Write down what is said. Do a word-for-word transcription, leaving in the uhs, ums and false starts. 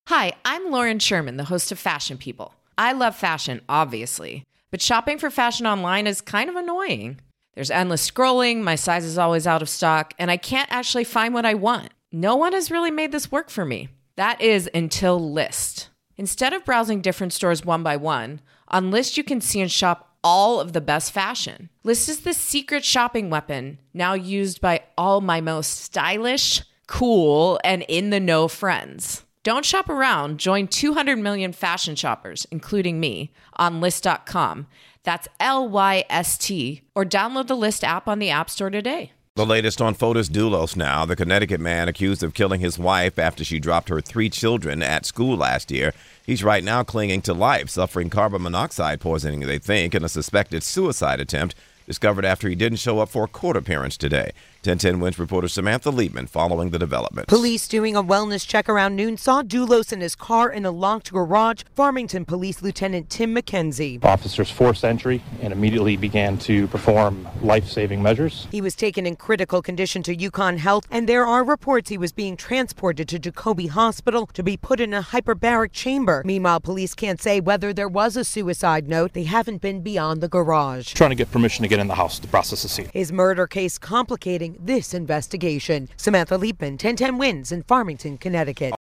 Hi, I'm Lauren Sherman, the host of Fashion People. I love fashion, obviously, but shopping for fashion online is kind of annoying. There's endless scrolling, my size is always out of stock, and I can't actually find what I want. No one has really made this work for me. That is until Lyst. Instead of browsing different stores one by one, on Lyst you can see and shop all of the best fashion. Lyst is the secret shopping weapon now used by all my most stylish, cool, and in-the-know friends. Don't shop around. Join two hundred million fashion shoppers, including me, on Lyst dot com. That's L Y S T. Or download the Lyst app on the App Store today. The latest on Fotis Dulos now. The Connecticut man accused of killing his wife after she dropped her three children at school last year. He's right now clinging to life, suffering carbon monoxide poisoning, they think, in a suspected suicide attempt discovered after he didn't show up for a court appearance today. ten ten Wins reporter Samantha Liebman following the developments. Police doing a wellness check around noon saw Dulos in his car in a locked garage. Farmington Police Lieutenant Tim McKenzie. Officers forced entry and immediately began to perform life-saving measures. He was taken in critical condition to Yukon Health, and there are reports he was being transported to Jacobi Hospital to be put in a hyperbaric chamber. Meanwhile, police can't say whether there was a suicide note. They haven't been beyond the garage. Trying to get permission to get in the house to process the scene. His murder case complicating this investigation. Samantha Liebman, ten ten Wins in Farmington, Connecticut.